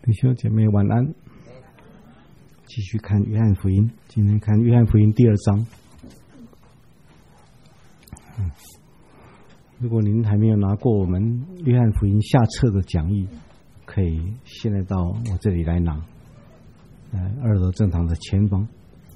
弟兄姐妹晚安，继续看约翰福音，今天看约翰福音第2章。如果您还没有拿过我们约翰福音下册的讲义，可以现在到我这里来拿，2楼正堂的前方。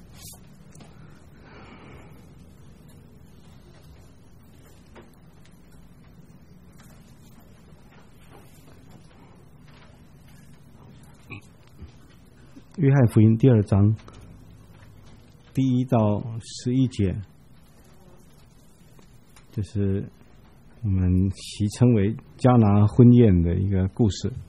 约翰福音第2章第1到11节，就是我们习称为迦拿婚宴的一个故事。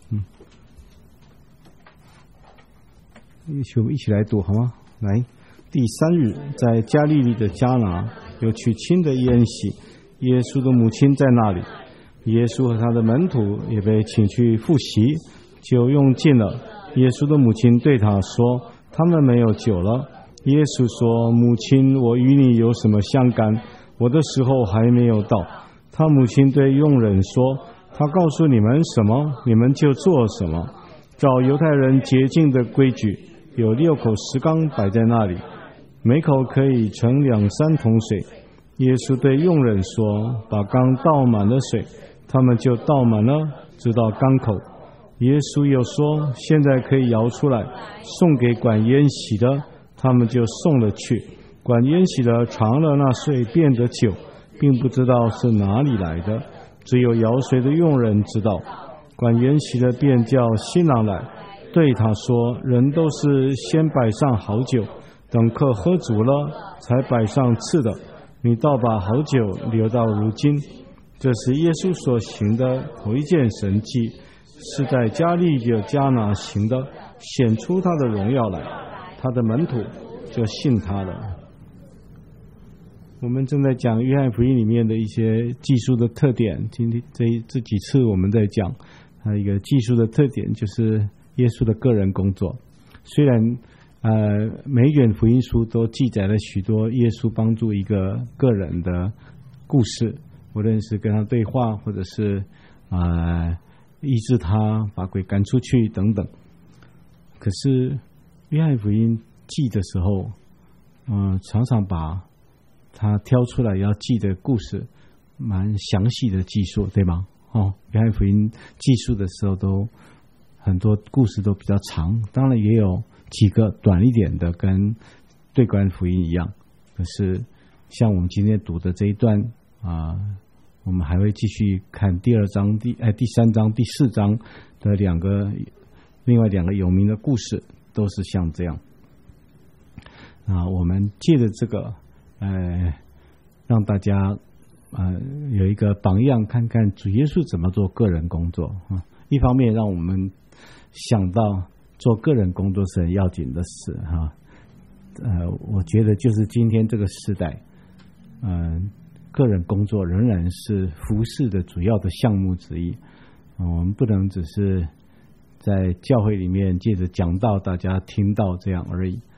我们一起来读好吗？来，第3日，在加利利的迦拿有娶亲的宴席，耶稣的母亲在那里，耶稣和他的门徒也被请去赴席，酒用尽了。耶稣的母亲对他说：“他们没有酒了。”耶稣说：“母亲，我与你有什么相干？我的时候还没有到。”他母亲对佣人说：“他告诉你们什么，你们就做什么。”照犹太人洁净的规矩，有6口石缸摆在那里，每口可以盛2、3桶水。耶稣对佣人说：“把缸倒满了水。”他们就倒满了，直到缸口。耶稣又说：“现在可以舀出来，送给管筵席的。”他们就送了去。管筵席的尝了那水变的酒，并不知道是哪里来的，只有舀水的佣人知道。管筵席的便叫新郎来，对他说：“人都是先摆上好酒，等客喝足了，才摆上次的。你倒把好酒留到如今。”这是耶稣所行的头一件神迹，是在加利利的迦拿行的，显出他的荣耀来，他的门徒就信他了。我们正在讲约翰福音里面的一些技术的特点，今天这几次我们在讲它一个技术的特点，就是耶稣的个人工作。虽然每一卷福音书都记载了许多耶稣帮助一个个人的故事，无论是跟他对话，或者是医治他，把鬼赶出去等等。可是约翰福音记的时候，常常把他挑出来要记的故事蛮详细的记述，对吗？约翰福音记述的时候都很多故事都比较长，当然也有几个短一点的，跟对观福音一样。可是像我们今天读的这一段我们还会继续看第3章、第3章、第4章的另外2个有名的故事，都是像这样。我们借着这个让大家有一个榜样，看看主耶稣怎么做个人工作一方面让我们想到做个人工作是很要紧的事我觉得就是今天这个时代个人工作仍然是服事的主要的项目之一。我们不能只是在教会里面借着讲道大家听到这样而已，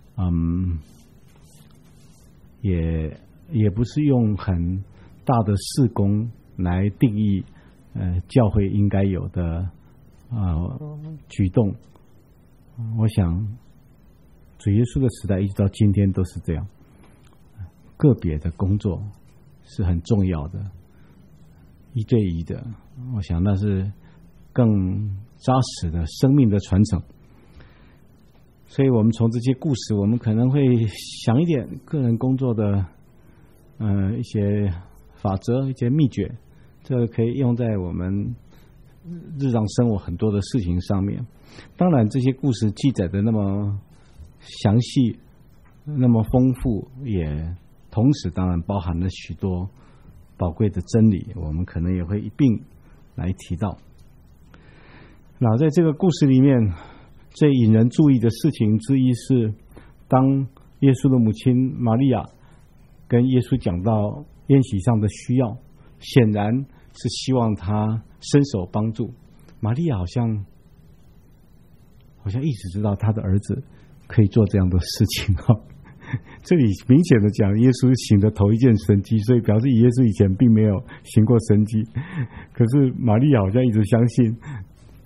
也不是用很大的事工来定义教会应该有的举动。我想主耶稣的时代一直到今天都是这样，个别的工作是很重要的，一对一的，我想那是更扎实的生命的传承。所以我们从这些故事，我们可能会想一点个人工作的一些法则、一些秘诀，这个可以用在我们日常生活很多的事情上面。当然这些故事记载的那么详细，那么丰富，也同时当然包含了许多宝贵的真理，我们可能也会一并来提到。那在这个故事里面，最引人注意的事情之一是，当耶稣的母亲玛利亚跟耶稣讲到宴席上的需要，显然是希望他伸手帮助。玛利亚好像一直知道他的儿子可以做这样的事情这里明显的讲耶稣行的头一件神迹，所以表示耶稣以前并没有行过神迹。可是玛利亚好像一直相信他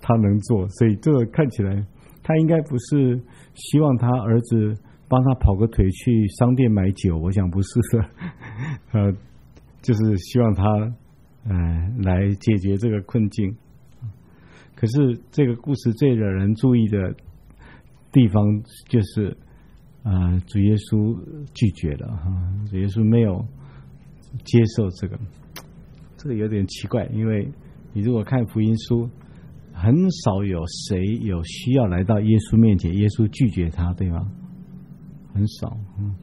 他能做，所以这个看起来他应该不是希望他儿子帮他跑个腿去商店买酒，我想不是的，就是希望他来解决这个困境。可是这个故事最惹人注意的地方就是主耶稣拒绝了主耶稣没有接受这个有点奇怪，因为你如果看福音书，很少有谁有需要来到耶稣面前，耶稣拒绝他，对吗？很少。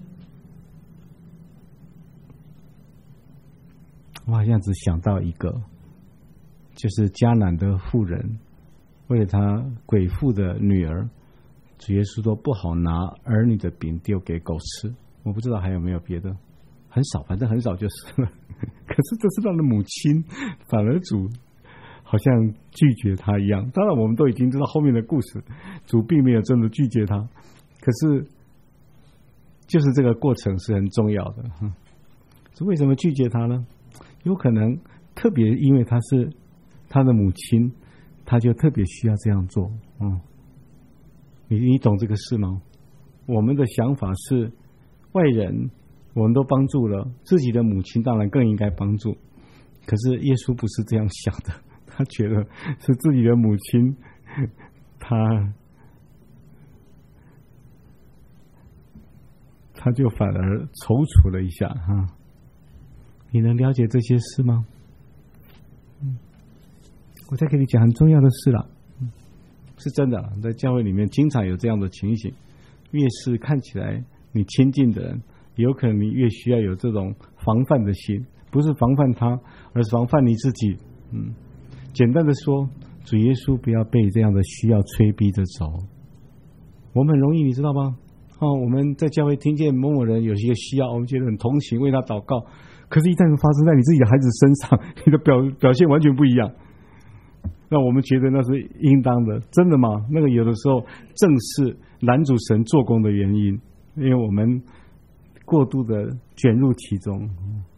我好像只想到一个，就是迦南的妇人，为了他鬼妇的女儿，主耶稣说不好拿儿女的饼丢给狗吃。我不知道还有没有别的，很少，反正很少就是了。可是这是他的母亲，反而主好像拒绝他一样。当然我们都已经知道后面的故事，主并没有真的拒绝他，可是就是这个过程是很重要的。为什么拒绝他呢？有可能特别因为他是他的母亲，他就特别需要这样做。你懂这个事吗？我们的想法是外人我们都帮助了，自己的母亲当然更应该帮助。可是耶稣不是这样想的，他觉得是自己的母亲，他就反而踌躇了一下你能了解这些事吗？我再给你讲很重要的事了，是真的，在教会里面经常有这样的情形，越是看起来你亲近的人，有可能你越需要有这种防范的心，不是防范他，而是防范你自己。简单的说，主耶稣不要被这样的需要催逼着走。我们很容易，你知道吗？我们在教会听见某某人有些需要，我们觉得很同情，为他祷告。可是，一旦发生在你自己的孩子身上，你的表现完全不一样。那我们觉得那是应当的，真的吗？那个有的时候正是拦阻神做工的原因，因为我们过度的卷入其中。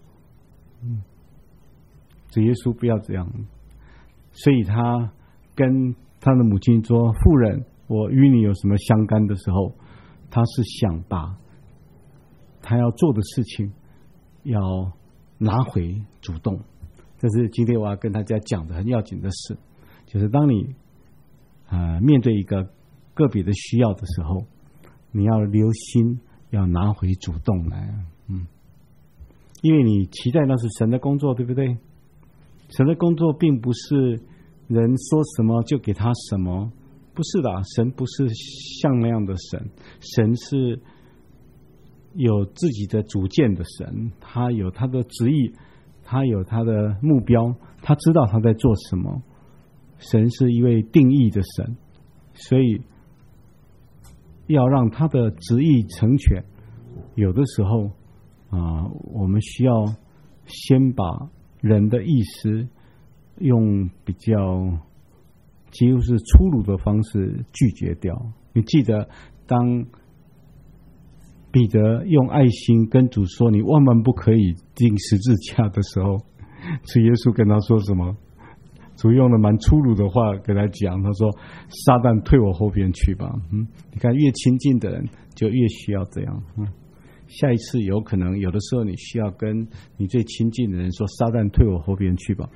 主耶稣不要这样，所以他跟他的母亲说：“妇人，我与你有什么相干的时候？”他是想把他要做的事情要拿回主动。这是今天我要跟大家讲的很要紧的事，就是当你面对一个个别的需要的时候，你要留心，要拿回主动来。因为你期待那是神的工作，对不对？神的工作并不是人说什么就给他什么，不是的，神不是像那样的神，神是有自己的主见的神，他有他的旨意，他有他的目标，他知道他在做什么。神是一位定义的神，所以要让他的旨意成全，有的时候我们需要先把人的意思用比较几乎是粗鲁的方式拒绝掉。你记得当彼得用爱心跟主说你万万不可以钉十字架的时候，主耶稣跟他说什么？主用了蛮粗鲁的话跟他讲，他说撒旦退我后边去吧。你看越亲近的人就越需要这样。下一次有可能有的时候你需要跟你最亲近的人说撒旦退我后边去吧。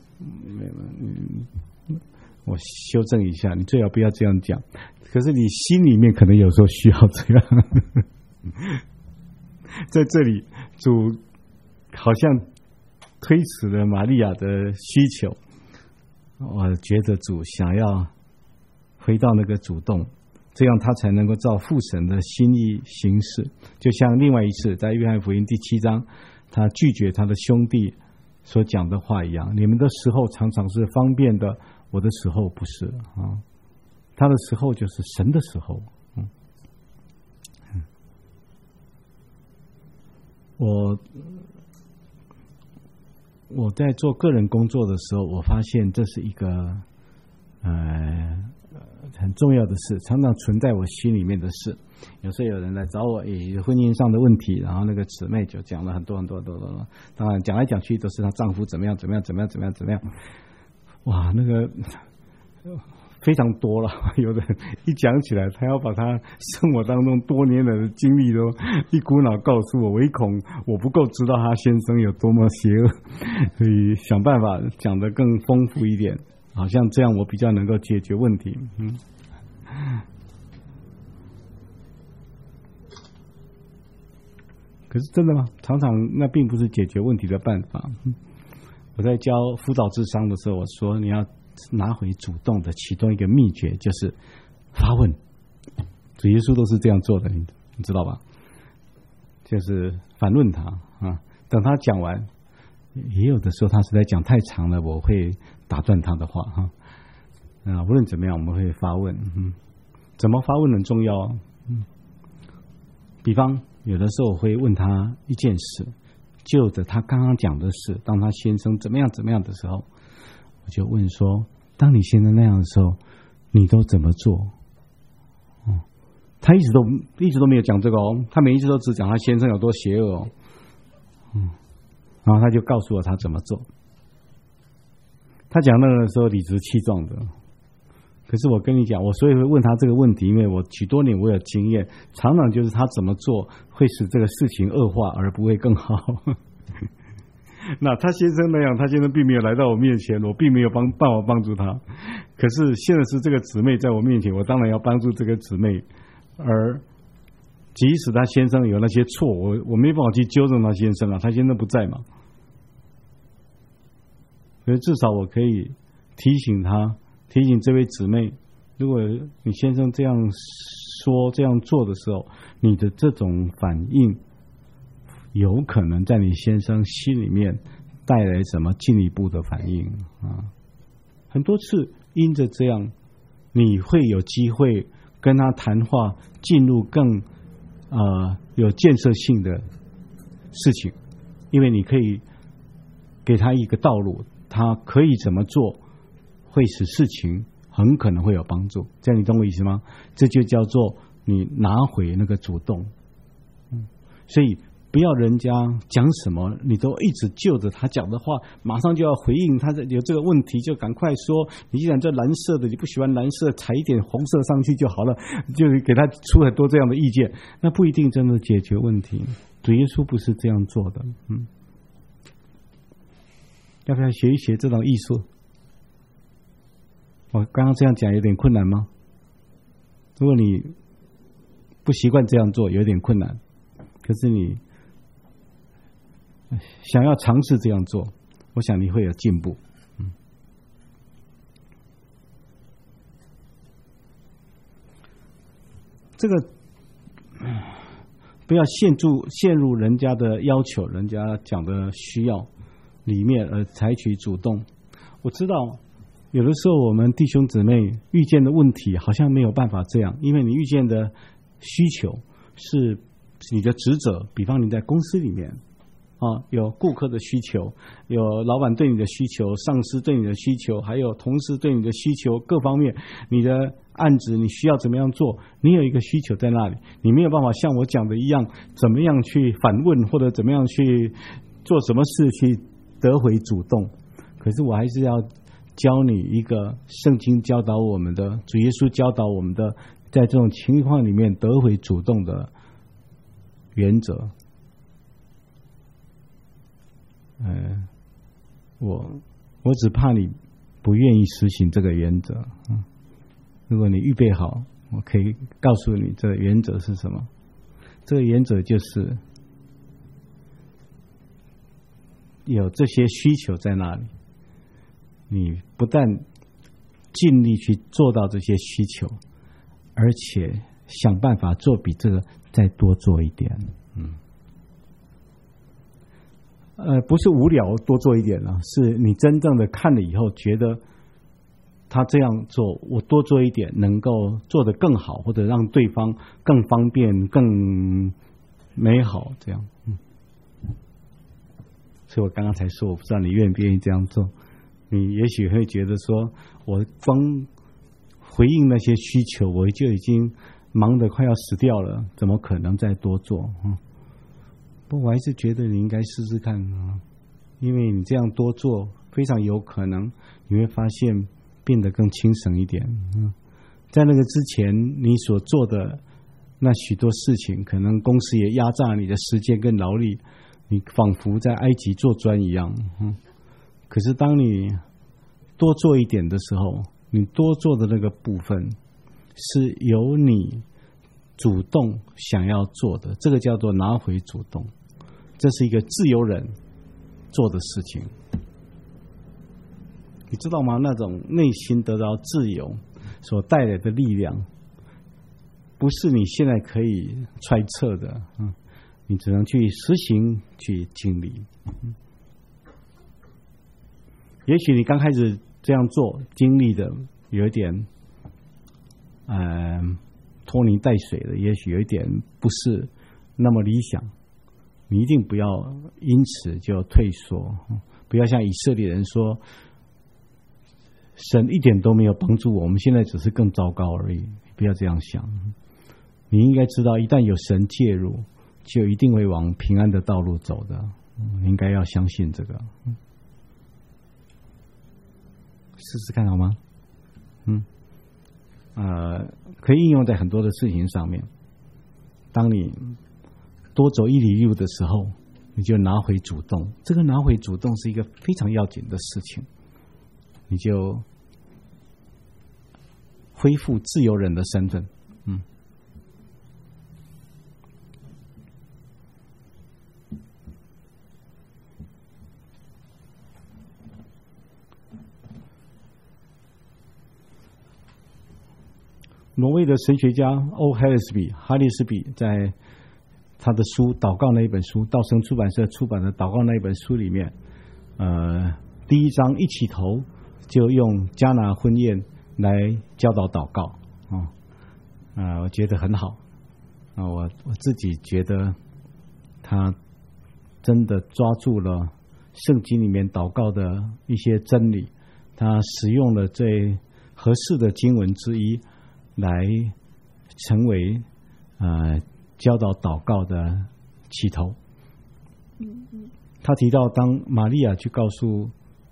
我修正一下，你最好不要这样讲，可是你心里面可能有时候需要这样。在这里主好像推迟了玛利亚的需求，我觉得主想要回到那个主动，这样他才能够照父神的心意行事。就像另外一次在约翰福音第7章，他拒绝他的兄弟所讲的话一样，你们的时候常常是方便的，我的时候不是他的时候就是神的时候。我在做个人工作的时候，我发现这是一个很重要的事，常常存在我心里面的事。有时候有人来找我，婚姻上的问题，然后那个姊妹就讲了很多，当然讲来讲去都是她丈夫怎么样。哇，那个非常多了。有的人一讲起来，他要把他生活当中多年来的经历都一股脑告诉我，唯恐我不够知道他先生有多么邪恶，所以想办法讲得更丰富一点，好像这样我比较能够解决问题。可是真的吗？常常那并不是解决问题的办法。我在教辅导智商的时候，我说你要拿回主动的其中一个秘诀就是发问。主耶稣都是这样做的，你知道吧？就是反问他啊，等他讲完，也有的时候他实在讲太长了，我会打断他的话哈。无论怎么样，我们会发问。怎么发问很重要。比方有的时候我会问他一件事，就着他刚刚讲的事，当他先生怎么样的时候，我就问说：当你先生那样的时候，你都怎么做？他一直都没有讲这个哦，他每一次都只讲他先生有多邪恶哦。然后他就告诉我他怎么做。他讲那个的时候理直气壮的。可是我跟你讲，我所以会问他这个问题，因为我许多年我有经验，常常就是他怎么做会使这个事情恶化，而不会更好。那他先生那样，他先生并没有来到我面前，我并没有办法帮助他。可是现在是这个姊妹在我面前，我当然要帮助这个姊妹。而即使他先生有那些错，我没办法去纠正他先生啊，他先生不在嘛。所以至少我可以提醒这位姊妹，如果你先生这样说这样做的时候，你的这种反应有可能在你先生心里面带来什么进一步的反应啊？很多次因着这样，你会有机会跟他谈话，进入更有建设性的事情，因为你可以给他一个道路，他可以怎么做，会使事情很可能会有帮助。这样你懂我意思吗？这就叫做你拿回那个主动。所以不要人家讲什么，你都一直就着他讲的话，马上就要回应他有这个问题，就赶快说。你既然这蓝色的，你不喜欢蓝色，踩一点红色上去就好了，就是给他出很多这样的意见，那不一定真的解决问题。主耶稣不是这样做的。要不要学一学这种艺术？我刚刚这样讲有点困难吗？如果你不习惯这样做，有点困难。可是你想要尝试这样做，我想你会有进步。这个不要陷入人家的要求、人家讲的需要里面而采取主动。我知道有的时候我们弟兄姊妹遇见的问题好像没有办法这样，因为你遇见的需求是你的职责，比方你在公司里面有顾客的需求，有老板对你的需求，上司对你的需求，还有同事对你的需求，各方面你的案子你需要怎么样做，你有一个需求在那里，你没有办法像我讲的一样怎么样去反问，或者怎么样去做什么事去得回主动。可是我还是要教你一个圣经教导我们的，主耶稣教导我们的，在这种情况里面得回主动的原则。我只怕你不愿意实行这个原则。如果你预备好，我可以告诉你这个原则是什么。这个原则就是有这些需求在那里，你不但尽力去做到这些需求，而且想办法做比这个再多做一点。不是无聊多做一点了，是你真正的看了以后觉得他这样做，我多做一点能够做得更好，或者让对方更方便更美好，这样。所以我刚刚才说，我不知道你愿不愿意这样做。你也许会觉得说，我光回应那些需求，我就已经忙得快要死掉了，怎么可能再多做？不过我还是觉得你应该试试看，因为你这样多做，非常有可能你会发现变得更轻省一点。在那个之前，你所做的那许多事情，可能公司也压榨你的时间跟劳力，你仿佛在埃及做砖一样。可是当你多做一点的时候，你多做的那个部分是由你主动想要做的，这个叫做拿回主动，这是一个自由人做的事情。你知道吗？那种内心得到自由所带来的力量，不是你现在可以揣测的，你只能去实行去经历。也许你刚开始这样做，经历的有一点拖泥带水的，也许有一点不是那么理想，你一定不要因此就退缩，不要像以色列人说神一点都没有帮助我们现在只是更糟糕而已，不要这样想。你应该知道一旦有神介入，就一定会往平安的道路走的，你应该要相信这个。试试看好吗？可以应用在很多的事情上面。当你多走一里路的时候，你就拿回主动。这个拿回主动是一个非常要紧的事情，你就恢复自由人的身份。挪威的神学家哈利斯比在他的书《祷告》那一本书，道生出版社出版的《祷告》那一本书里面，第一章一起头就用迦拿婚宴来教导祷告，我觉得很好。我自己觉得他真的抓住了圣经里面祷告的一些真理，他使用了最合适的经文之一来成为教导祷告的起头。他提到，当玛利亚去告诉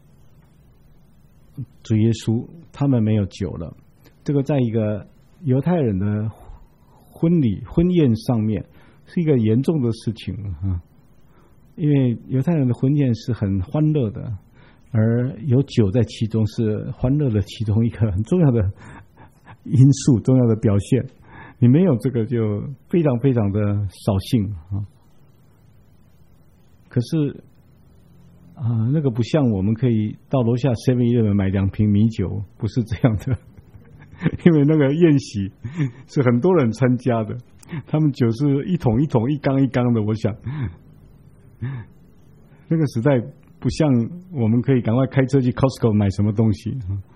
主耶稣他们没有酒了，这个在一个犹太人的婚宴上面是一个严重的事情，因为犹太人的婚宴是很欢乐的，而有酒在其中是欢乐的其中一个很重要的因素，重要的表现。你没有这个就非常非常的扫兴。可是那个不像我们可以到楼下 7-Eleven 买2瓶米酒，不是这样的。因为那个宴席是很多人参加的，他们酒是一桶一桶一缸一缸的。我想那个时代不像我们可以赶快开车去 Costco 买什么东西，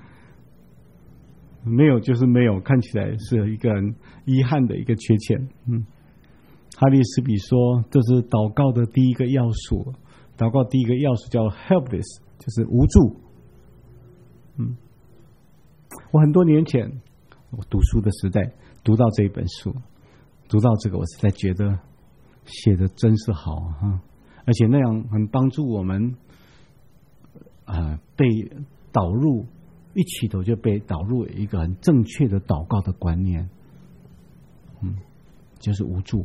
没有就是没有，看起来是一个很遗憾的一个缺欠。哈利斯比说，这是祷告的第一个要素。祷告第一个要素叫 helpless， 就是无助。我很多年前我读书的时代读到这一本书，读到这个，我实在觉得写的真是好而且那样很帮助我们被导入一起头就被导入一个很正确的祷告的观念，就是无助。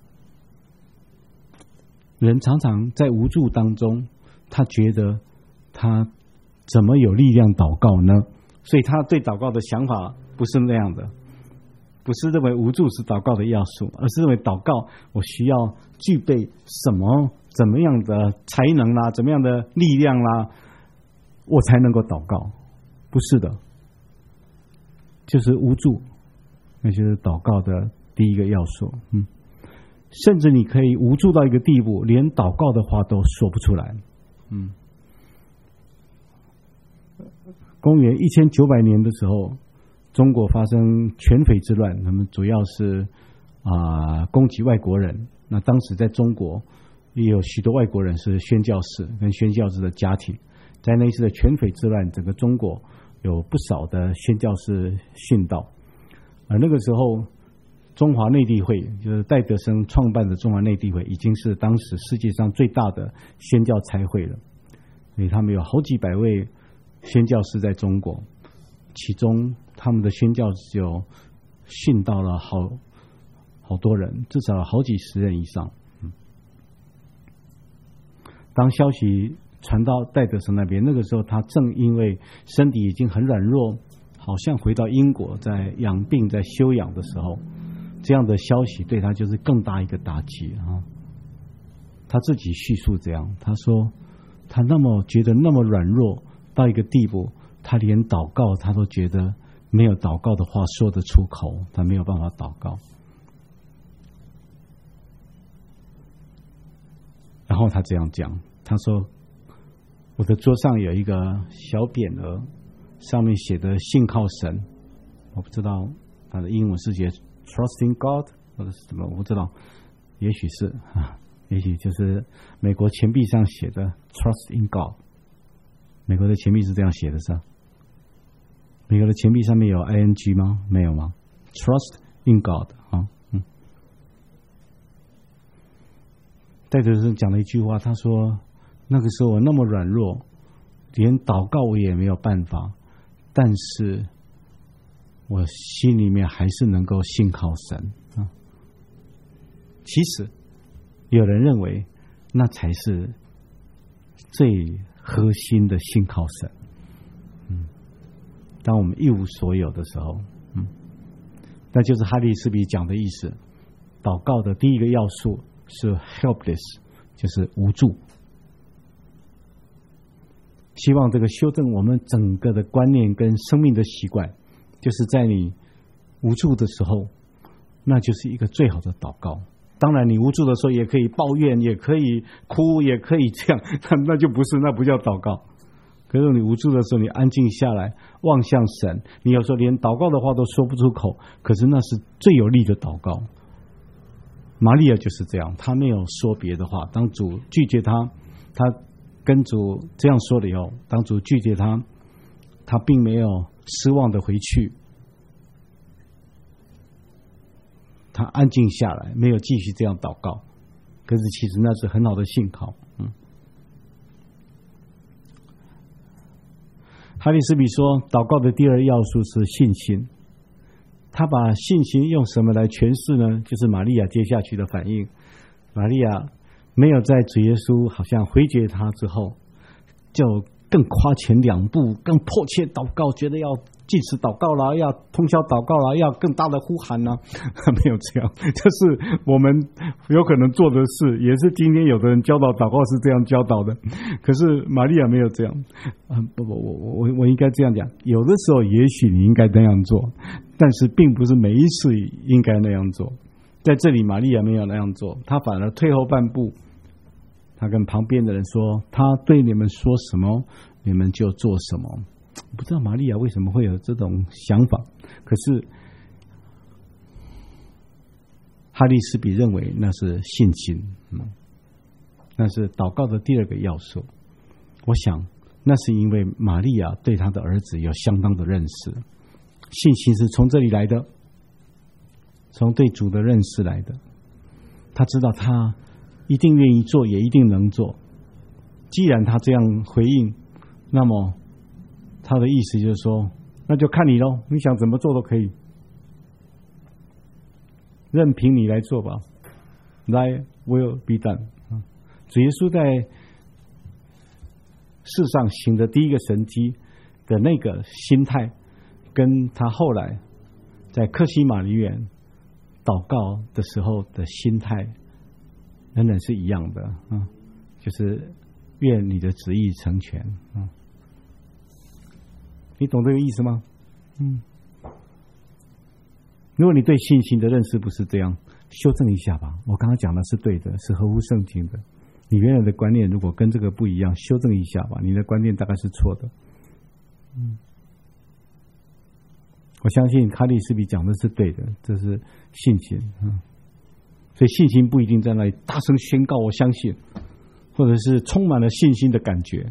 人常常在无助当中，他觉得他怎么有力量祷告呢？所以他对祷告的想法不是那样的，不是认为无助是祷告的要素，而是认为祷告我需要具备什么怎么样的才能啦，怎么样的力量啦，我才能够祷告。不是的，就是无助，那就是祷告的第一个要素。甚至你可以无助到一个地步，连祷告的话都说不出来。公元1900年的时候，中国发生全匪之乱，他们主要是攻击外国人。那当时在中国也有许多外国人是宣教士跟宣教士的家庭，在那一次的全匪之乱，整个中国有不少的宣教士殉道。而那个时候，中华内地会就是戴德生创办的中华内地会，已经是当时世界上最大的宣教差会了。所以他们有好几百位宣教士在中国。 其中他们的宣教士就训到了好多人，至少好几十人以上。当消息传到戴德生那边，那个时候他正因为身体已经很软弱，好像回到英国在养病在休养的时候，这样的消息对他就是更大一个打击啊。他自己叙述这样，他说他觉得那么软弱到一个地步，他连祷告他都觉得没有祷告的话说得出口，他没有办法祷告。然后他这样讲，他说我的桌上有一个小匾额，上面写的信靠神，我不知道他的英文是写 Trusting God 或者是什么，我不知道，也许是也许就是美国钱币上写的 Trust in God。 美国的钱币是这样写的是吧？美国的钱币上面有 ing 吗？没有吗？ Trust in God 戴德生讲了一句话，他说那个时候我那么软弱，连祷告我也没有办法，但是我心里面还是能够信靠神其实有人认为那才是最核心的信靠神。当我们一无所有的时候，那就是哈利斯比讲的意思。祷告的第一个要素是 helpless， 就是无助。希望这个修正我们整个的观念跟生命的习惯，就是在你无助的时候，那就是一个最好的祷告。当然你无助的时候也可以抱怨，也可以哭，也可以这样，那就不是，那不叫祷告。可是你无助的时候，你安静下来望向神，你有时候连祷告的话都说不出口，可是那是最有力的祷告。玛利亚就是这样，她没有说别的话，当主拒绝她，她跟主这样说了以后，当主拒绝她，她并没有失望的回去，她安静下来，没有继续这样祷告。可是其实那是很好的信靠。哈利斯比说，祷告的第二要素是信心。他把信心用什么来诠释呢？就是玛利亚接下去的反应。玛利亚没有在主耶稣好像回绝他之后，就更夸前两步，更迫切祷告，觉得要禁食祷告啦，要通宵祷告啦，要更大的呼喊啦。没有这样，这是我们有可能做的事，也是今天有的人教导祷告是这样教导的。可是玛利亚没有这样。我应该这样讲，有的时候也许你应该那样做，但是并不是每一次应该那样做。在这里玛利亚没有那样做，她反而退后半步，她跟旁边的人说，她对你们说什么你们就做什么。不知道玛利亚为什么会有这种想法，可是哈利斯比认为那是信心，那是祷告的第二个要素。我想那是因为玛利亚对她的儿子有相当的认识，信心是从这里来的，从对主的认识来的。他知道他一定愿意做，也一定能做。既然他这样回应，那么他的意思就是说，那就看你咯，你想怎么做都可以，任凭你来做吧。Thy will be done。主耶稣在世上行的第一个神迹的那个心态，跟他后来在客西马尼园祷告的时候的心态仍然是一样的，就是愿你的旨意成全。你懂这个意思吗？如果你对信心的认识不是这样，修正一下吧。我刚刚讲的是对的，是合乎圣经的。你原来的观念如果跟这个不一样，修正一下吧。你的观念大概是错的。我相信哈利斯比讲的是对的，这是信心。所以信心不一定在那里大声宣告我相信，或者是充满了信心的感觉。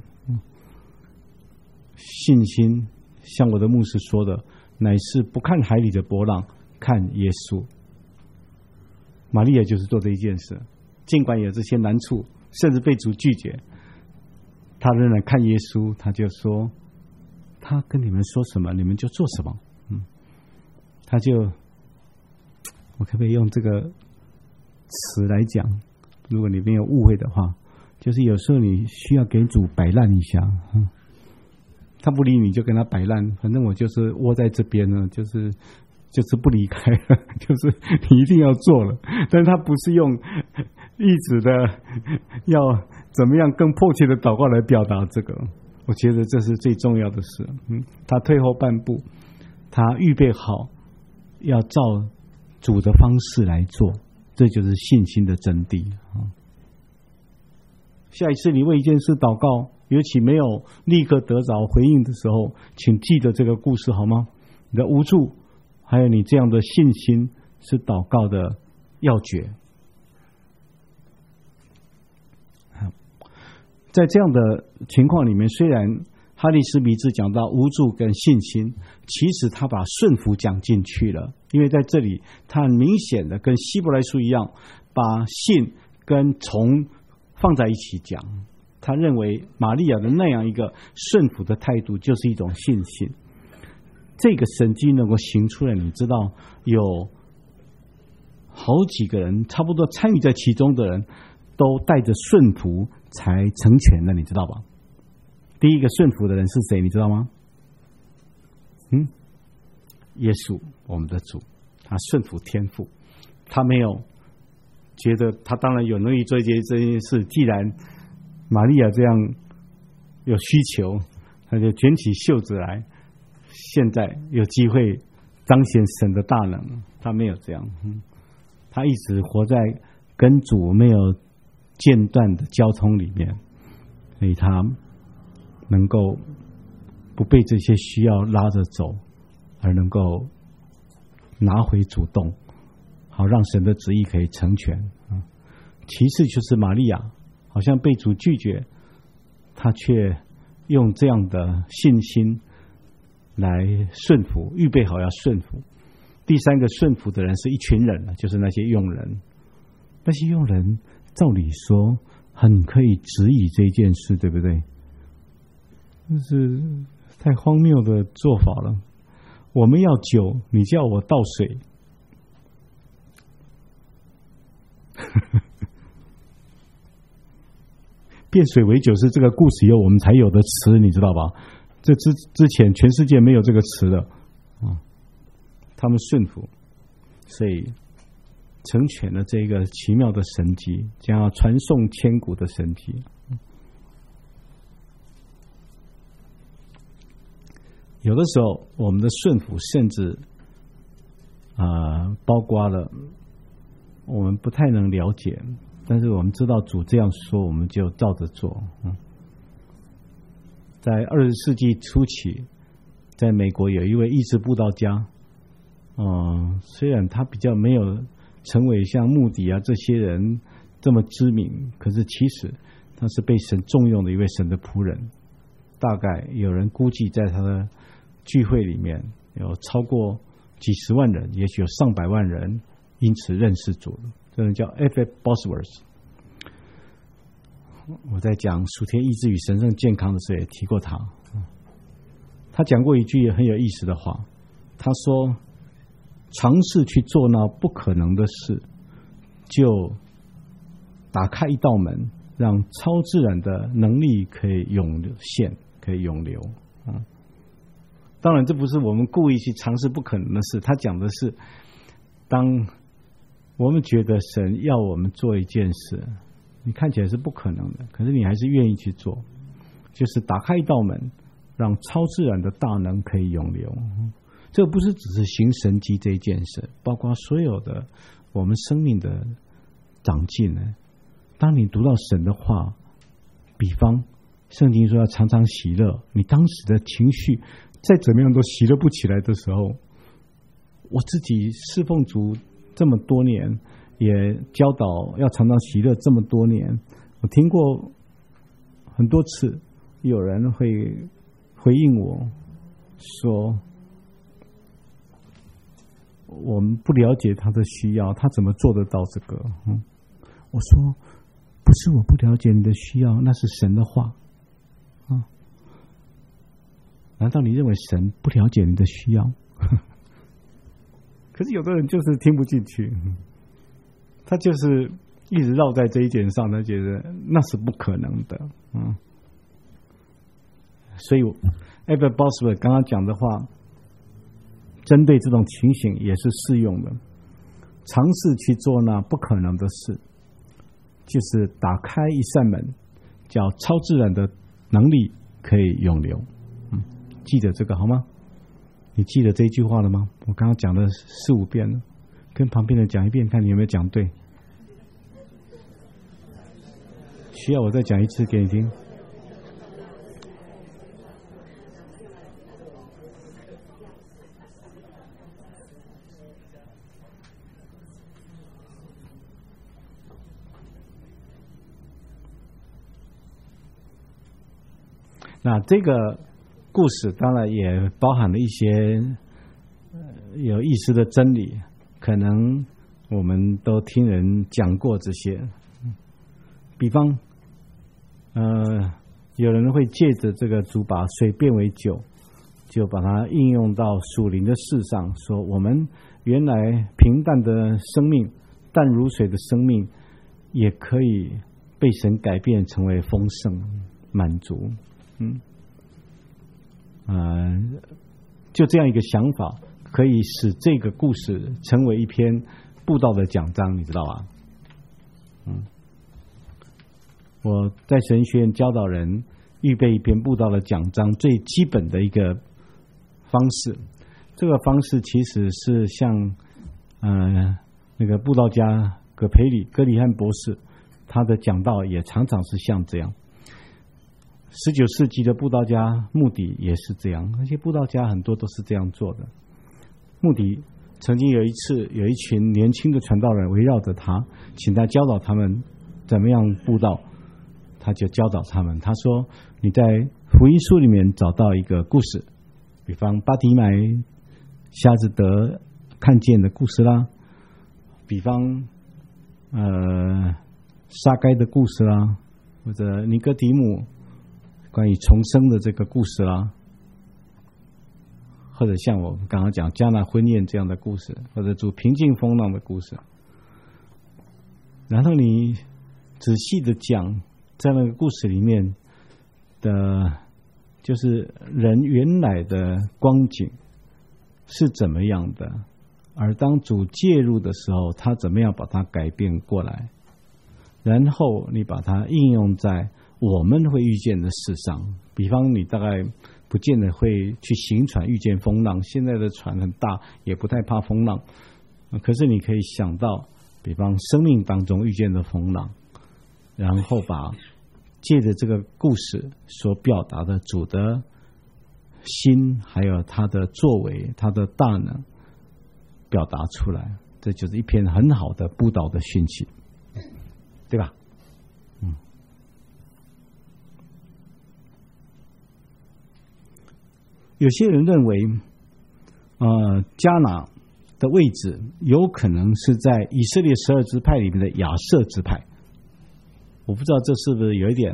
信心像我的牧师说的，乃是不看海里的波浪，看耶稣。玛利亚就是做这一件事，尽管有这些难处，甚至被主拒绝，他仍然看耶稣，他就说他跟你们说什么，你们就做什么。他就，我可不可以用这个词来讲？如果你没有误会的话，就是有时候你需要给主摆烂一下。他不理你就跟他摆烂，反正我就是窝在这边呢，就是不离开了，就是你一定要做了。但是他不是用一直的要怎么样更迫切的祷告来表达这个，我觉得这是最重要的事。他退后半步，他预备好要照主的方式来做，这就是信心的真谛。下一次你为一件事祷告，尤其没有立刻得着回应的时候，请记得这个故事好吗？你的无助还有你这样的信心是祷告的要诀。在这样的情况里面，虽然哈利斯比兹讲到无助跟信心，其实他把顺服讲进去了，因为在这里他很明显的跟希伯来书一样，把信跟从放在一起讲。他认为玛利亚的那样一个顺服的态度就是一种信心。这个神迹能够行出来，你知道有好几个人差不多参与在其中的人都带着顺服才成全的，你知道吧？第一个顺服的人是谁，你知道吗？耶稣，我们的主，他顺服天父，他没有觉得他当然有能力做这件事，既然玛利亚这样有需求，他就卷起袖子来，现在有机会彰显神的大能。他没有这样，他一直活在跟主没有间断的交通里面，所以他能够不被这些需要拉着走，而能够拿回主动，好让神的旨意可以成全。其次就是玛利亚好像被主拒绝，他却用这样的信心来顺服，预备好要顺服。第三个顺服的人是一群人，就是那些佣人。那些佣人照理说很可以质疑这件事，对不对？就是太荒谬的做法了。我们要酒，你叫我倒水。变水为酒是这个故事以后我们才有的词，你知道吧？这之前全世界没有这个词的。他们顺服，所以成全了这个奇妙的神迹，将要传颂千古的神迹。有的时候我们的顺服甚至包括了我们不太能了解，但是我们知道主这样说，我们就照着做。在20世纪初期，在美国有一位医治布道家，虽然他比较没有成为像穆迪这些人这么知名，可是其实他是被神重用的一位神的仆人。大概有人估计在他的聚会里面有超过几十万人，也许有上百万人因此认识主了。这人叫 F.F. Bosworth。我在讲属天医治与神圣健康的时候也提过他。他讲过一句很有意思的话，他说尝试去做那不可能的事，就打开一道门，让超自然的能力可以涌现，可以涌流。当然这不是我们故意去尝试不可能的事，他讲的是当我们觉得神要我们做一件事，你看起来是不可能的，可是你还是愿意去做，就是打开一道门，让超自然的大能可以涌流。这不是只是行神迹这一件事，包括所有的我们生命的长进呢。当你读到神的话，比方圣经说要常常喜乐，你当时的情绪再怎么样都喜乐不起来的时候，我自己侍奉主这么多年，也教导要常常喜乐这么多年，我听过很多次有人会回应我说我们不了解他的需要，他怎么做得到这个？我说不是我不了解你的需要，那是神的话。 难道你认为神不了解你的需要？可是有的人就是听不进去，他就是一直绕在这一点上，他觉得那是不可能的。所以 Albert Bosworth 刚刚讲的话，针对这种情形也是适用的。尝试去做那不可能的事，就是打开一扇门，叫超自然的能力可以永留。记得这个好吗？你记得这一句话了吗？我刚刚讲了4、5遍了，跟旁边人讲一遍，看你有没有讲对。需要我再讲一次给你听？那这个故事当然也包含了一些有意思的真理，可能我们都听人讲过这些。比方，有人会借着这个主把水变为酒，就把它应用到属灵的事上，说我们原来平淡的生命，淡如水的生命，也可以被神改变成为丰盛满足。就这样一个想法，可以使这个故事成为一篇布道的讲章，你知道吧？我在神学院教导人预备一篇布道的讲章，最基本的一个方式，这个方式其实是像那个布道家葛里汉博士，他的讲道也常常是像这样。19世纪的布道家穆迪也是这样，而且布道家很多都是这样做的。穆迪曾经有一次，有一群年轻的传道人围绕着他，请他教导他们怎么样布道，他就教导他们。他说：“你在福音书里面找到一个故事，比方巴提买瞎子得看见的故事啦，比方撒该的故事啦，或者尼哥底母关于重生的这个故事啦，或者像我刚刚讲迦拿婚宴这样的故事，或者主平静风浪的故事。然后你仔细的讲在那个故事里面的，就是人原来的光景是怎么样的，而当主介入的时候，他怎么样把它改变过来，然后你把它应用在我们会遇见的事上。比方你大概不见得会去行船遇见风浪，现在的船很大，也不太怕风浪，可是你可以想到比方生命当中遇见的风浪，然后把借着这个故事所表达的主的心，还有他的作为，他的大能表达出来，这就是一篇很好的布道的讯息，对吧？有些人认为迦拿的位置有可能是在以色列12支派里面的亚设支派。我不知道这是不是有一点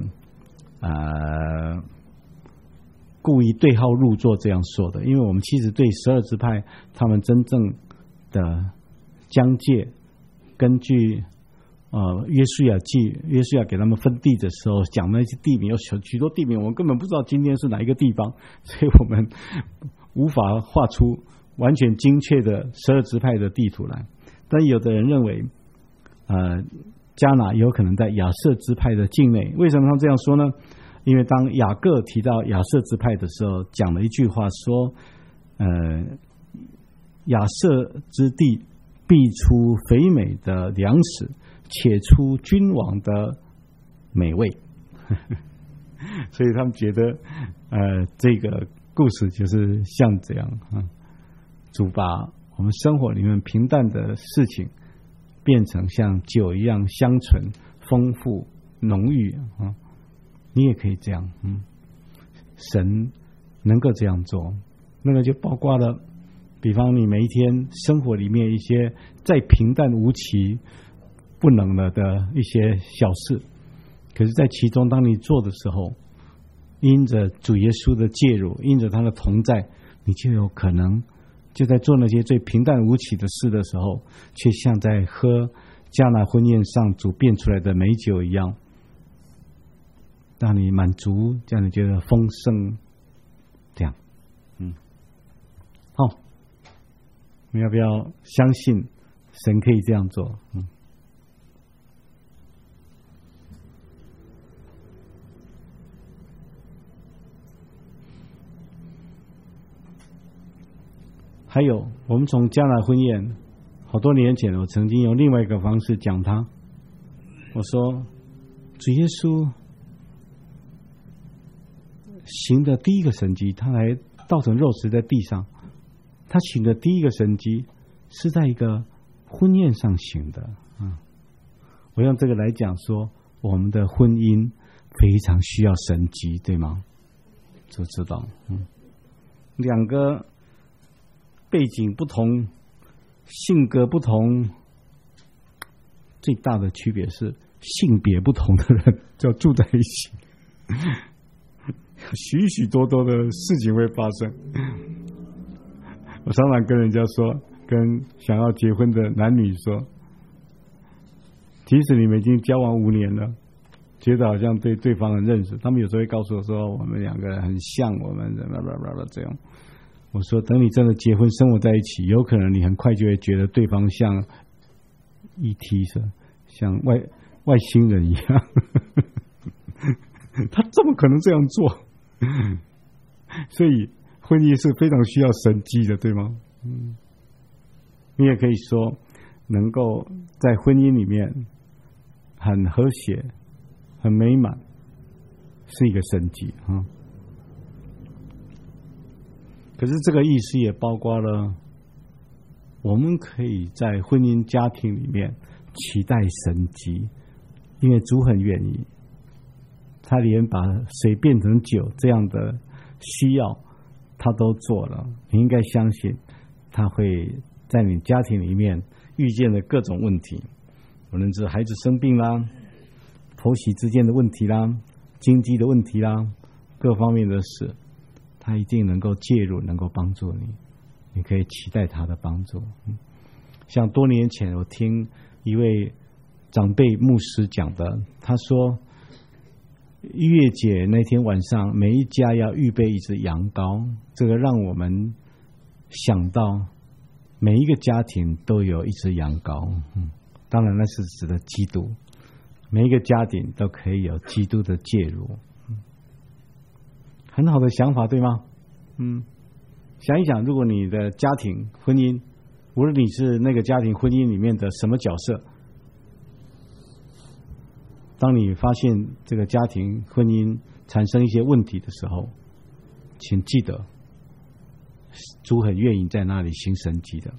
故意对号入座这样说的，因为我们其实对12支派他们真正的疆界，根据约书亚记，约书亚给他们分地的时候讲那些地名，有许多地名我们根本不知道今天是哪一个地方，所以我们无法画出完全精确的12支派的地图来。但有的人认为迦拿有可能在亚设支派的境内。为什么他这样说呢？因为当雅各提到亚设支派的时候，讲了一句话说亚设之地必出肥美的粮食，且出君王的美味所以他们觉得这个故事就是像这样主把我们生活里面平淡的事情变成像酒一样香醇丰富浓郁你也可以这样神能够这样做。那个就包括了比方你每一天生活里面一些再平淡无奇不能了的一些小事，可是在其中当你做的时候， 因着主耶稣的介入，因着他的同在，你就有可能就在做那些最平淡无奇的事的时候，却像在喝迦拿婚宴上主变出来的美酒一样，让你满足，让你觉得丰盛。这样，好，你要不要相信神可以这样做？还有，我们从迦拿婚宴好多年前，我曾经用另外一个方式讲它。我说，主耶稣行的第一个神迹，他来道成肉食在地上，他行的第一个神迹是在一个婚宴上行的。我用这个来讲说，我们的婚姻非常需要神迹，对吗？就知道，两个背景不同，性格不同，最大的区别是性别不同的人就要住在一起，许许多多的事情会发生。我常常跟人家说，跟想要结婚的男女说，即使你们已经交往5年了，觉得好像对对方很认识，他们有时候会告诉我说，我们两个人很像，我们这样。我说，等你真的结婚生活在一起，有可能你很快就会觉得对方像 ET 像外星人一样。他怎么可能这样做？所以婚姻是非常需要神迹的，对吗？你也可以说，能够在婚姻里面很和谐、很美满，是一个神迹啊。可是这个意思也包括了，我们可以在婚姻家庭里面期待神迹，因为主很愿意，他连把水变成酒这样的需要他都做了。你应该相信，他会在你家庭里面遇见的各种问题，无论是孩子生病啦、婆媳之间的问题啦、经济的问题啦，各方面的事，他一定能够介入，能够帮助你。你可以期待他的帮助。像多年前我听一位长辈牧师讲的，他说逾越节那天晚上，每一家要预备一只羊羔，这个让我们想到每一个家庭都有一只羊羔。当然那是指的基督，每一个家庭都可以有基督的介入。很好的想法，对吗？想一想，如果你的家庭婚姻，无论你是那个家庭婚姻里面的什么角色，当你发现这个家庭婚姻产生一些问题的时候，请记得，主很愿意在那里行神迹的。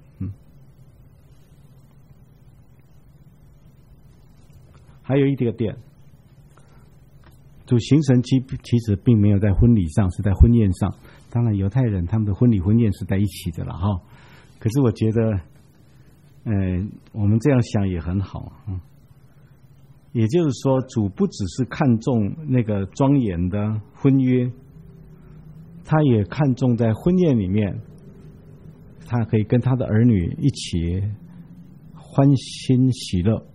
还有一个点，主行神迹其实并没有在婚礼上，是在婚宴上。当然犹太人他们的婚礼婚宴是在一起的了哈。可是我觉得我们这样想也很好。也就是说，主不只是看重那个庄严的婚约，他也看重在婚宴里面，他可以跟他的儿女一起欢欣喜乐。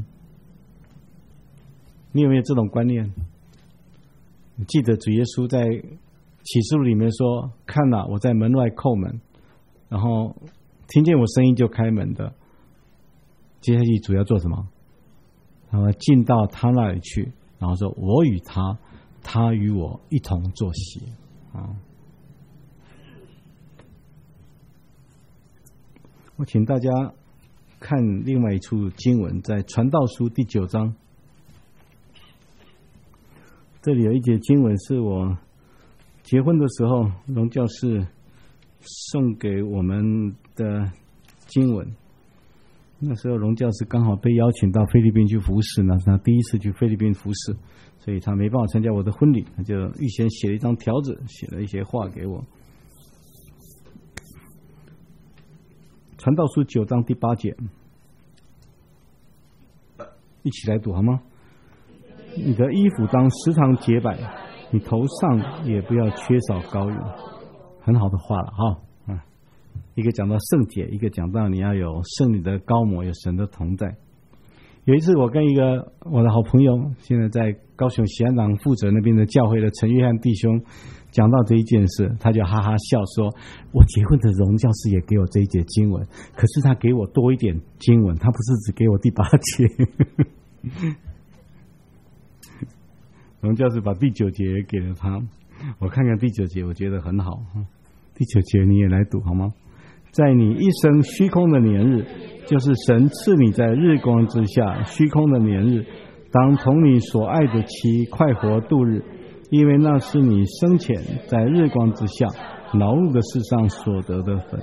你有没有这种观念？你记得主耶稣在启示录里面说，看哪，我在门外叩门，然后听见我声音就开门的。接下去主要做什么？然后进到他那里去，然后说我与他，他与我一同坐席。我请大家看另外一处经文，在传道书第9章，这里有一节经文是我结婚的时候荣教士送给我们的经文。那时候荣教士刚好被邀请到菲律宾去服侍，那是他第一次去菲律宾服侍，所以他没办法参加我的婚礼，他就预先写了一张条子，写了一些话给我。传道书9章第8节，一起来读好吗？你的衣服当时常洁白， 你头上也不要缺少膏油。很好的话了哈。一个讲到圣洁，一个讲到你要有圣灵的膏抹，有神的同在。有一次我跟一个我的好朋友，现在在高雄喜安堂负责那边的教会的陈约翰弟兄讲到这一件事，他就哈哈笑说，我结婚的荣教师也给我这一节经文，可是他给我多一点经文，他不是只给我第8节。荣教师把第9节也给了他，我看看第9节，我觉得很好。第9节你也来读好吗？在你一生虚空的年日，就是神赐你在日光之下虚空的年日，当同你所爱的妻快活度日，因为那是你生前在日光之下劳碌的事上所得的分。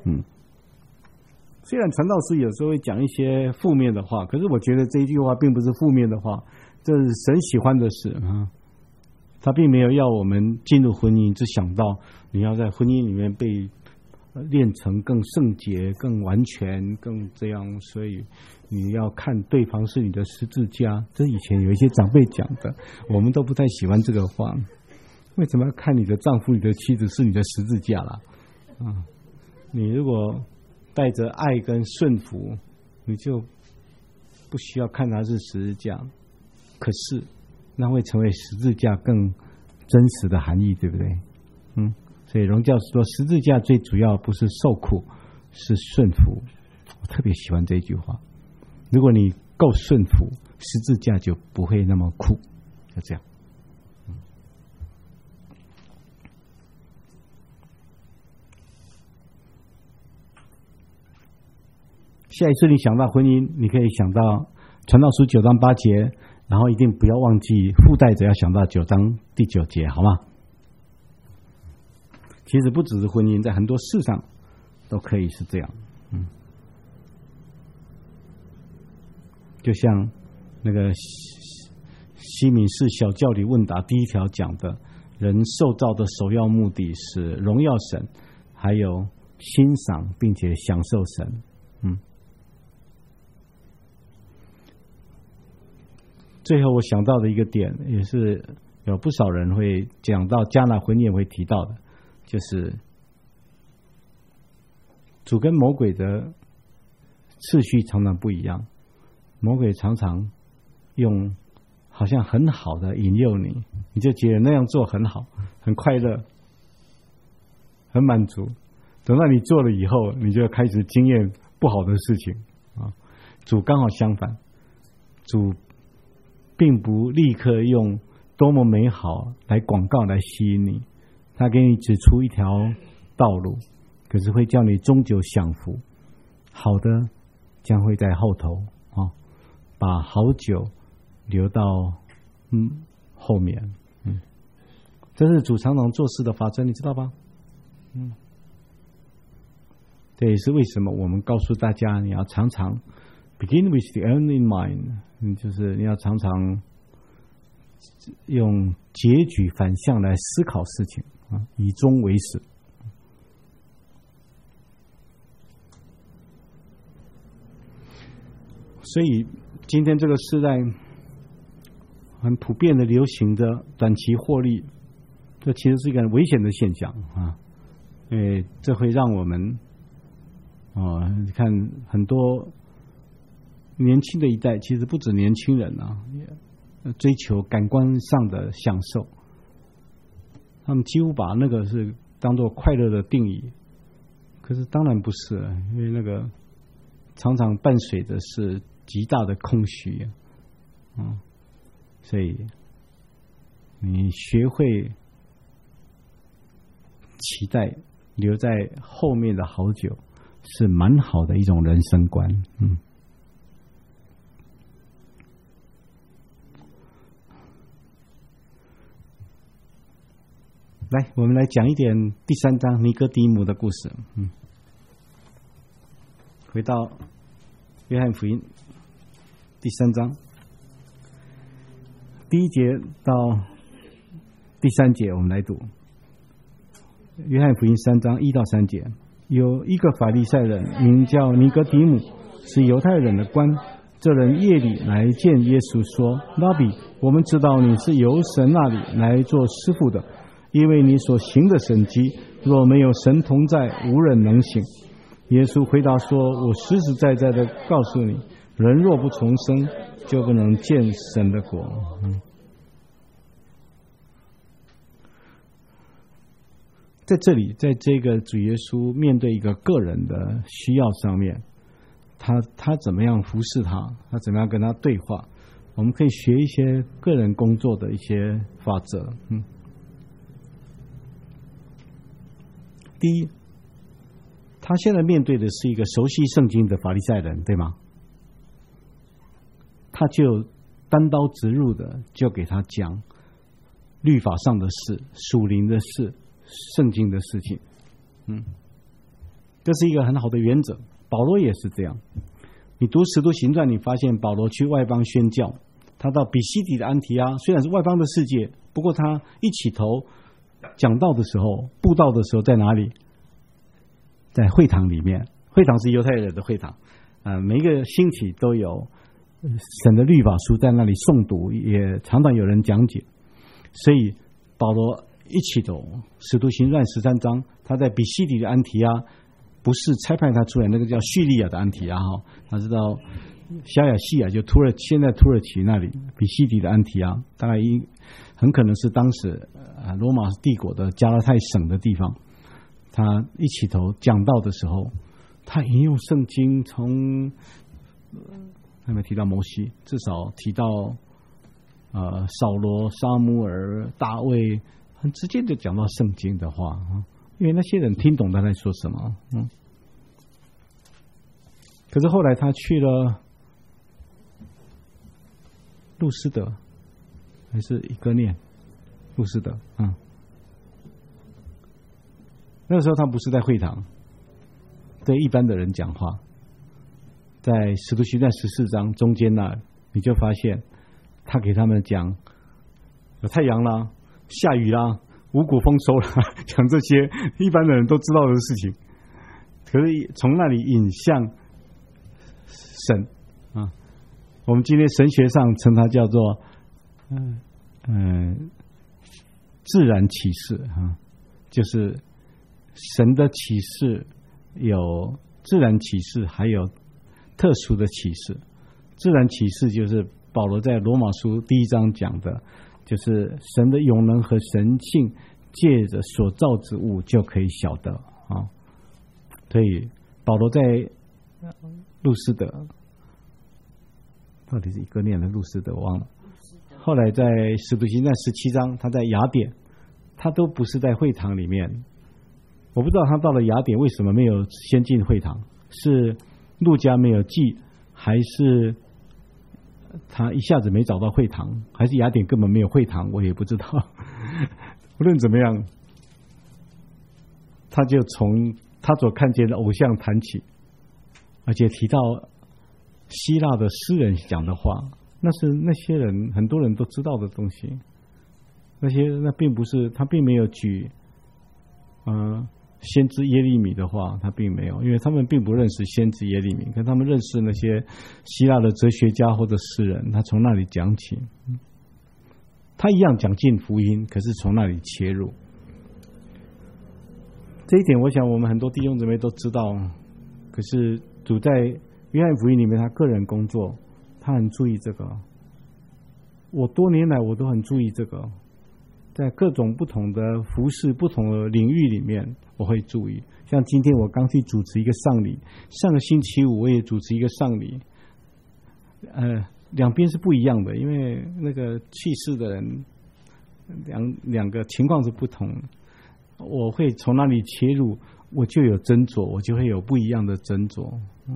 虽然传道师有时候会讲一些负面的话，可是我觉得这一句话并不是负面的话，这是神喜欢的事啊。他并没有要我们进入婚姻只想到你要在婚姻里面被练成更圣洁、更完全、更这样，所以你要看对方是你的十字架。这以前有一些长辈讲的，我们都不太喜欢这个话。为什么要看你的丈夫、你的妻子是你的十字架啦？你如果带着爱跟顺服，你就不需要看他是十字架。可是那会成为十字架更真实的含义，对不对？所以荣教师说，十字架最主要不是受苦，是顺服。我特别喜欢这一句话。如果你够顺服，十字架就不会那么苦。就这样。下一次你想到婚姻，你可以想到传道书9章8节，然后一定不要忘记附带着要想到9章第9节，好吗？其实不只是婚姻，在很多事上都可以是这样。就像那个西敏寺小教理问答第1条讲的，人受造的首要目的是荣耀神，还有欣赏并且享受神。最后我想到的一个点，也是有不少人会讲到迦拿婚宴会提到的，就是主跟魔鬼的次序常常不一样。魔鬼常常用好像很好的引诱你，你就觉得那样做很好，很快乐，很满足。等到你做了以后，你就开始经验不好的事情啊。主刚好相反，主并不立刻用多么美好来广告来吸引你，他给你指出一条道路，可是会叫你终究享福。好的将会在后头啊，把好酒留到后面。这是主常常做事的法则，你知道吧？这也是为什么我们告诉大家，你要常常 begin with the end in mind，就是你要常常用结局反向来思考事情啊，以终为始。所以今天这个时代很普遍的流行的短期获利，这其实是一个很危险的现象啊！这会让我们你看很多年轻的一代，其实不止年轻人啊，也追求感官上的享受，他们几乎把那个是当作快乐的定义。可是当然不是，因为那个常常伴随的是极大的空虚所以你学会期待留在后面的好久，是蛮好的一种人生观。来，我们来讲一点第3章尼哥底母的故事。回到约翰福音第3章第1节到第3节，我们来读约翰福音3章1到3节。有一个法利赛人名叫尼哥底母，是犹太人的官， 这人夜里来见耶稣说：拉比，我们知道你是由神那里来做师傅的，因为你所行的神迹，若没有神同在，无人能行。耶稣回答说：我实实在在的告诉你，人若不重生，就不能见神的国。在这里，在这个主耶稣面对一个个人的需要上面，他怎么样服侍他，他怎么样跟他对话，我们可以学一些个人工作的一些法则。第一，他现在面对的是一个熟悉圣经的法利赛人，对吗？他就单刀直入的就给他讲律法上的事、属灵的事、圣经的事情。这是一个很好的原则。保罗也是这样。你读使徒行传，你发现保罗去外邦宣教，他到比西底的安提阿，虽然是外邦的世界，不过他一起头讲道的时候，布道的时候在哪里？在会堂里面。会堂是犹太人的会堂，每一个星期都有神的律法书在那里诵读，也常常有人讲解。所以保罗一起头使徒行传13章，他在比西底的安提阿，不是差派他出来，那个叫叙利亚的安提阿，他知道小亚细亚，就现在土耳其那里比西底的安提阿，大概很可能是当时罗马帝国的加拉太省的地方。他一起头讲道的时候，他引用圣经，从还没提到摩西，至少提到扫罗、撒母耳、大卫，很直接的讲到圣经的话，因为那些人听懂他在说什么。可是后来他去了路斯德，还是以哥念？路斯德，那个时候他不是在会堂对一般的人讲话，在使徒行传14章中间那，你就发现他给他们讲有太阳啦、下雨啦、五谷丰收啦，讲这些一般的人都知道的事情。可是从那里引向神我们今天神学上称它叫做自然启示就是神的启示有自然启示，还有特殊的启示。自然启示就是保罗在罗马书1章讲的，就是神的永能和神性借着所造之物就可以晓得所以保罗在路斯德，到底是一个念的路斯德我忘了，后来在使徒行传17章他在雅典，他都不是在会堂里面。我不知道他到了雅典为什么没有先进会堂，是路加没有记，还是他一下子没找到会堂，还是雅典根本没有会堂，我也不知道。无论怎么样，他就从他所看见的偶像谈起，而且提到希腊的诗人讲的话，那是那些人很多人都知道的东西。那并不是，他并没有举先知耶利米的话，他并没有，因为他们并不认识先知耶利米，可他们认识那些希腊的哲学家或者诗人，他从那里讲起。他一样讲尽福音，可是从那里切入。这一点我想我们很多弟兄姊妹都知道，可是主在约翰福音里面他个人工作，他很注意这个。我多年来我都很注意这个，在各种不同的服事、不同的领域里面，我会注意。像今天我刚去主持一个丧礼，上个星期五我也主持一个丧礼，两边是不一样的，因为那个去世的人两个情况是不同。我会从那里切入，我就有斟酌，我就会有不一样的斟酌。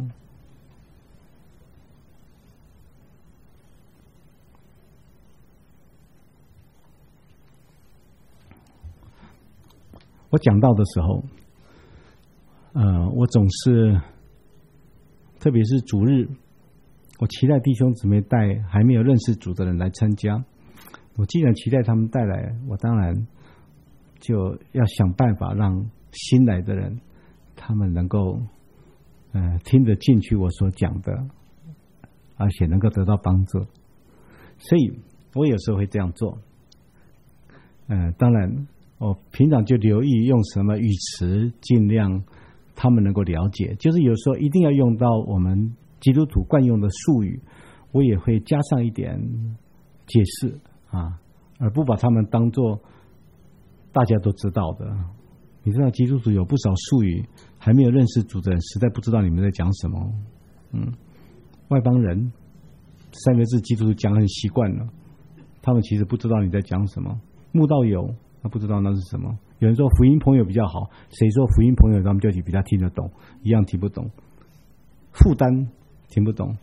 我讲到的时候，我总是，特别是主日，我期待弟兄姊妹带还没有认识主的人来参加。我既然期待他们带来，我当然就要想办法让新来的人，他们能够听得进去我所讲的， 而且能够得到帮助。所以我有时候会这样做。当然我平常就留意用什么语词，尽量他们能够了解。就是有时候一定要用到我们基督徒惯用的术语，我也会加上一点解释啊，而不把他们当作大家都知道的。你知道基督徒有不少术语，还没有认识主的人实在不知道你们在讲什么。外邦人3个字基督徒讲很习惯了，他们其实不知道你在讲什么。慕道友他不知道那是什么。有人说福音朋友比较好，谁说福音朋友他们就比较听得懂，一样听不懂。负担听不懂。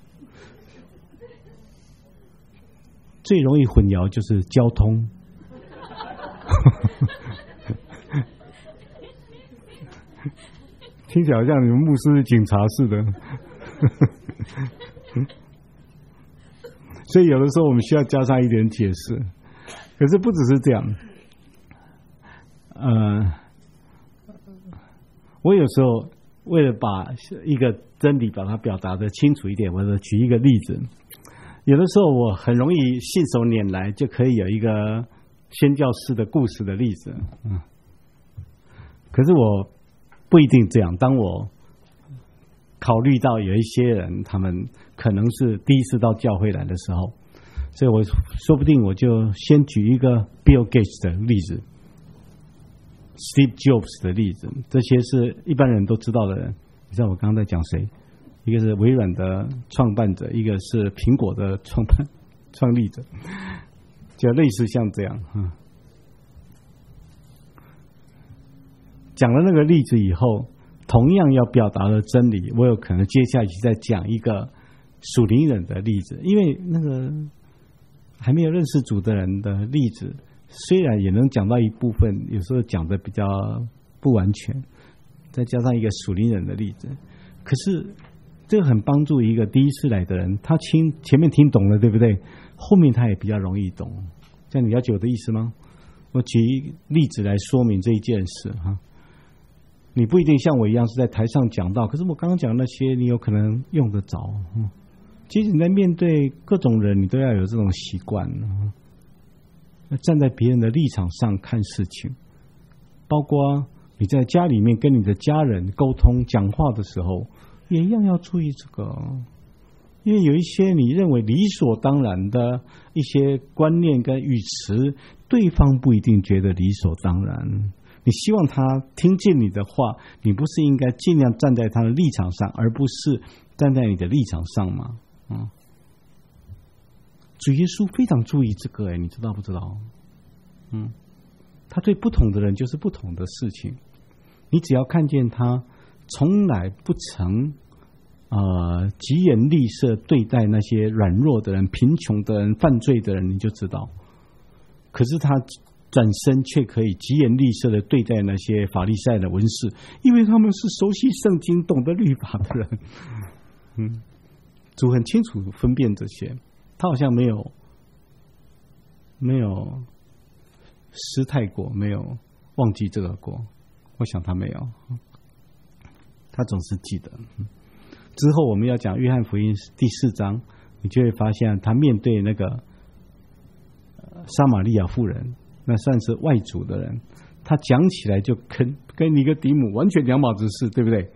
最容易混淆就是交通。听起来好像你们牧师是警察似的。所以有的时候我们需要加上一点解释。可是不只是这样，我有时候为了把一个真理把它表达的清楚一点，我举一个例子。有的时候我很容易信手拈来，就可以有一个宣教士的故事的例子。可是我不一定这样。当我考虑到有一些人他们可能是第一次到教会来的时候，所以我说不定我就先举一个 Bill Gates 的例子， Steve Jobs 的例子，这些是一般人都知道的人。你知道我刚刚在讲谁？一个是微软的创办者，一个是苹果的创立者，就类似像这样。讲了那个例子以后，同样要表达的真理，我有可能接下去再讲一个属灵人的例子，因为那个还没有认识主的人的例子，虽然也能讲到一部分，有时候讲的比较不完全，再加上一个属灵人的例子，可是这个很帮助一个第一次来的人，他前面听懂了，对不对？后面他也比较容易懂。这样你了解我的意思吗？我举例子来说明这一件事哈。你不一定像我一样是在台上讲到，可是我刚刚讲那些你有可能用得着。其实你在面对各种人，你都要有这种习惯，站在别人的立场上看事情，包括你在家里面跟你的家人沟通讲话的时候，也一样要注意这个。因为有一些你认为理所当然的一些观念跟语词，对方不一定觉得理所当然。你希望他听见你的话，你不是应该尽量站在他的立场上，而不是站在你的立场上吗？主耶稣非常注意这个，你知道不知道？他对不同的人就是不同的事情。你只要看见他从来不曾疾言厉色对待那些软弱的人、贫穷的人、犯罪的人，你就知道。可是他转身却可以疾言厉色的对待那些法利赛的文士，因为他们是熟悉圣经、懂得律法的人。主很清楚分辨这些，他好像没有失态过，没有忘记这个过。我想他没有，他总是记得。之后我们要讲约翰福音第4章，你就会发现他面对那个撒玛利亚妇人，那算是外族的人，他讲起来就跟尼哥底母完全两码子事，对不对？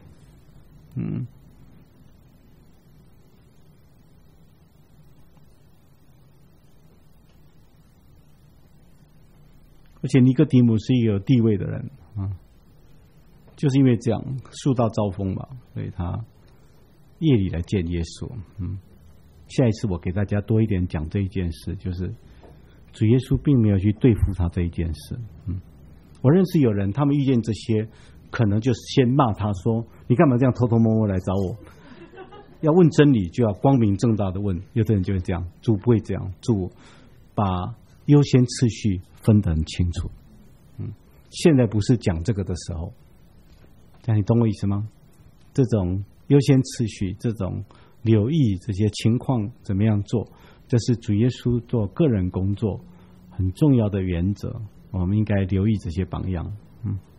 而且尼哥底母是一个有地位的人就是因为这样树大招风吧，所以他夜里来见耶稣。下一次我给大家多一点讲这一件事，就是主耶稣并没有去对付他这一件事。我认识有人，他们遇见这些，可能就先骂他说：“你干嘛这样偷偷摸摸来找我？”要问真理，就要光明正大的问。有的人就会这样，主不会这样，主把优先次序分得很清楚。现在不是讲这个的时候。这样你懂我意思吗？这种优先次序，这种留意这些情况怎么样做，这是主耶稣做个人工作很重要的原则，我们应该留意这些榜样。